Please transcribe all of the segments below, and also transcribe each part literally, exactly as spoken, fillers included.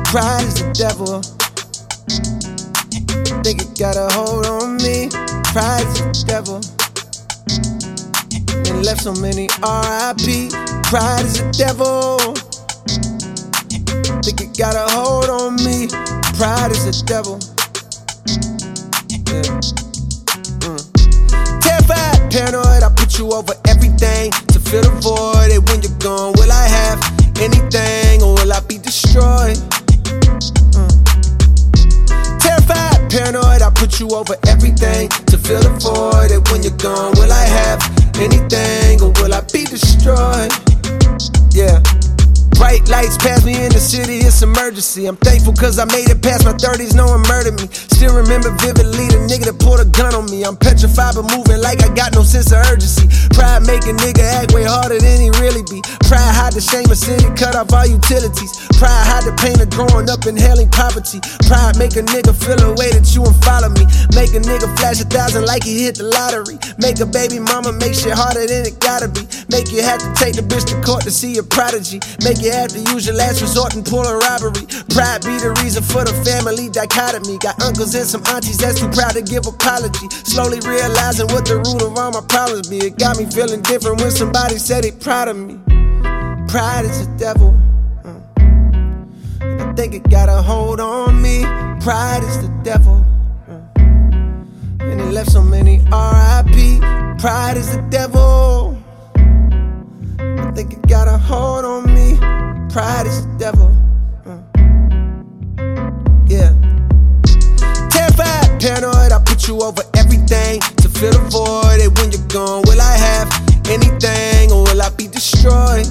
Pride is the devil. Think it got a hold on me. Pride is the devil. And left so many R I P. Pride is the devil. Think it got a hold on me. Pride is the devil. Yeah. Mm. Terrified, paranoid, I put you over everything to fill the void. And when you're gone, will I have anything or will I be destroyed? Mm. Terrified, paranoid, I put you over everything to fill the void. And when you're gone, will I have anything or will I be destroyed? Yeah. Bright lights pass me in the city, it's emergency. I'm thankful cause I made it past my thirties, no one murdered me. Still remember vividly the nigga that pulled a gun on me. I'm petrified but moving like I got no sense of urgency. Pride make a nigga act way harder than he really be. Pride hide the shame of city, cut off all utilities. Pride hide the pain of growing up inhaling poverty. Pride make a nigga feel a way that you won't follow me. Make a nigga flash a thousand like he hit the lottery. Make a baby mama make shit harder than it gotta be. Make you have to take the bitch to court to see a prodigy. Make you have to use your last resort and pull a robbery. Pride be the reason for the family dichotomy. Got uncles and some aunties that's too proud to give apology. Slowly realizing what the root of all my problems be. It got me feeling different when somebody said they proud of me. Pride is the devil. I think it got a hold on me. Pride is the devil. And it left so many R I P. Pride is the devil. I think it got a hold on me. Pride is the devil. Yeah. Terrified, paranoid, I put you over everything to fill the void. And when you're gone, will I have anything or will I be destroyed?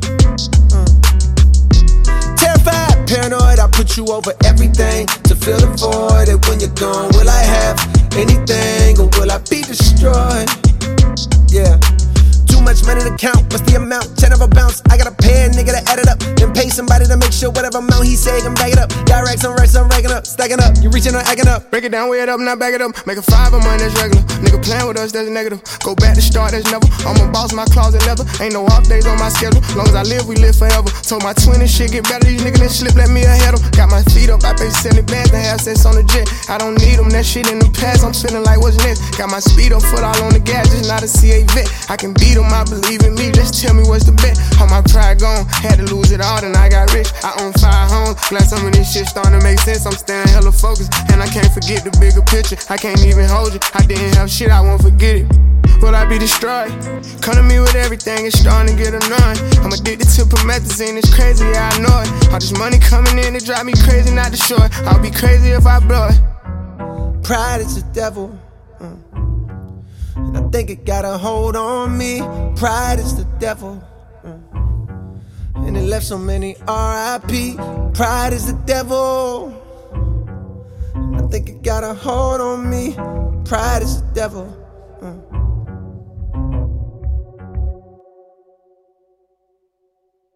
Terrified, paranoid, I put you over everything to fill the void. And when you're gone, will I have anything or will I be destroyed? Yeah. Too much money to count, what's the amount? Ten of a bounce, I gotta pay a nigga to add it up. Then pay somebody to make sure whatever amount he say can back it up. Got racks on racks, I'm racking up, stacking up. You reaching or acting up. Break it down, weigh it up, not back it up. Make a five of mine, that's regular. Nigga playing with us, that's negative. Go back to start, that's never. I'm a boss, my closet leather. Ain't no off days on my schedule. Long as I live, we live forever. Told my twin and shit get better. These niggas that slip, let me ahead them. Got my feet up, I pay seventy bands to have sex on the jet. I don't need them, that shit in the past. I'm feeling like what's next. Got my speed up, foot all on the gas, just not a C A vet. I can beat them, I believe in me. Just tell me what's the bet. All my pride gone, had to lose it all, then I got rich. I own five homes, glad some of this shit starting to make sense. I'm staying hella focused, and I can't forget the bigger picture. I can't even hold you, I didn't have shit, I won't forget it. Will I be destroyed? Come to me with everything, it's starting to get annoying. I'm addicted to promethazine, it's crazy, yeah, I know it. All this money coming in, it drive me crazy, not to show it. I'll be crazy if I blow it. Pride is the devil. Mm. And I think it got a hold on me. Pride is the devil. Mm. And it left so many R I P. Pride is the devil. And I think it got a hold on me. Pride is the devil. Mm.